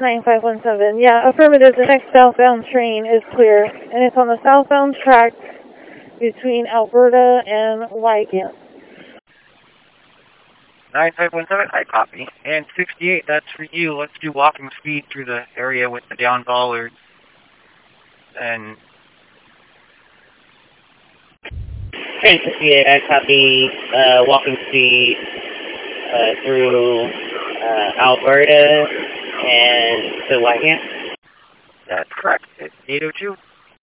9517. Yeah, affirmative. The next southbound train is clear, and it's on the southbound track between Alberta and Wygant. 9517, I copy. And 68, that's for you. Let's do walking speed through the area with the down bollards. And... Train 68, I copy. Walking speed through Alberta and to Wygant. That's correct. It's 802.